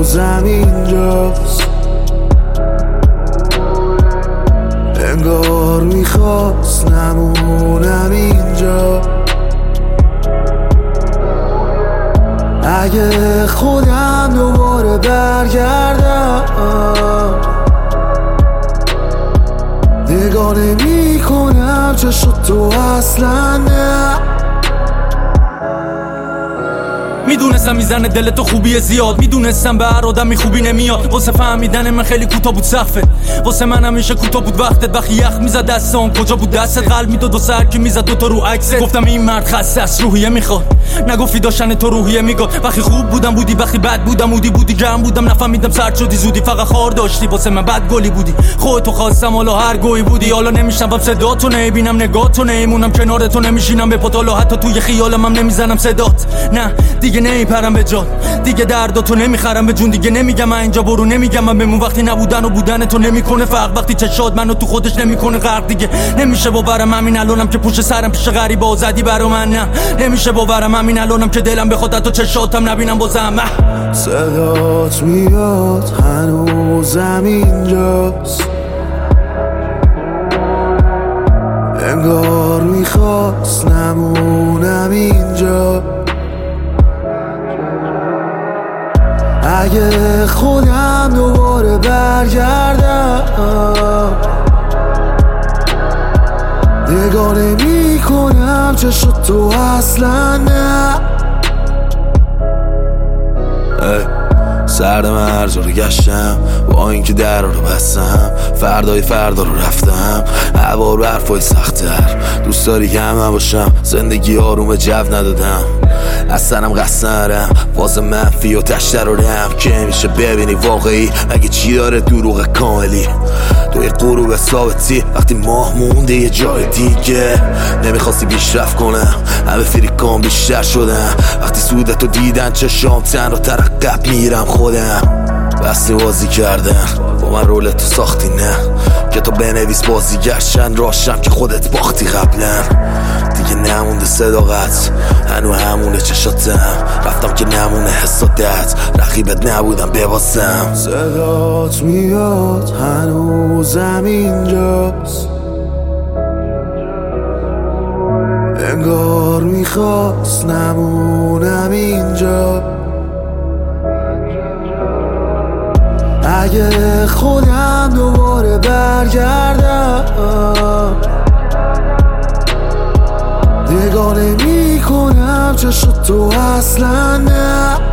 هنوزم اینجاست، انگار میخواست نمونم اینجا. اگه خودم دوباره برگردم نگاه نمی کنم چشم تو اصلا نه. میدونستم میزنه دل تو خوبی زیاد، میدونستم به هر آدمی خوبی نمیاد. واسه فهمیدن من خیلی کوتاه بود سقفت، واسه من همیشه کوتاه بود وقتت. وقتی یخ میزد دستام کجا بود دستت؟ قلب میداد و سر که میزد دوتا رو عکست. گفتم این مرد خسته است روحیه میخواد، نگفتی داشتن تو روحیه میگفت. وقتی خوب بودم بودی، وقتی بد بودم بودی گرم بودم نفهمیدم سرد شدی زودی. فقط خار داشتی واسه من بد گلی بودی، خودتو خواستم حالا هر گویی بودی. حالا نمیشنوم صداتو، نمیبینم نگاهتو، نمیمونم کنارتو، نمیشینم به پاتالو، حتی توی خیالم هم نمیزنم صدات. نه دیگه نمیپرم به جان، دیگه درداتو نمیخرم به جون. دیگه نمیگم من اینجا برو، نمیگم من بمون. وقتی نبودن و بودن تو نمیکنه فرق، وقتی چشات منو تو خودش نمیکنه غرق. دیگه نمیشه باورم همین الانم که پشت سرم پیش غریبا آزادی برا من. نه نمیشه باورم همین الانم که دلم بخواد تو چشاتم نبینم بازم. صدات میاد هنوزم اینجاست، انگار میخواست نمونم اینجا. اگه خودم دوباره برگردم نگاه نمی کنم چشم تو اصلا نه. سرد من هر جا رو گشتم با اینکه در رو بستم، فردای فردا رو رفتم هوا رو حرفای سخت‌تر. دوست داری که هم باشم، زندگی آروم جو ندادم، اصلا هم قصد ندارم واسه منفی و تشتر رو رم که میشه ببینی واقعی مگه چی داره دروغ کاملی. توی غروب ثابتی وقتی ماه مونده یه جای دیگه، نمیخواستی پیشرفت کنم همه فریکان بیشتر شدم. وقتی سودتو دیدن چشام تن رو ترقب میرم خودم. بستی بازی کردن با من رولتو ساختی، نه که تو بنویس بازیگر چند راشم که خودت باختی قبلا. دیگه نمونده صداقت هنو همونه چشاتم، رفتم که نمونه حسادت رقیبت نبودم بباسم. صدات میاد هنوزم اینجاست، انگار میخواست نمونم اینجا. اگه خودم دوباره برگردم نگاه نمی کنم چشم تو اصلا نه.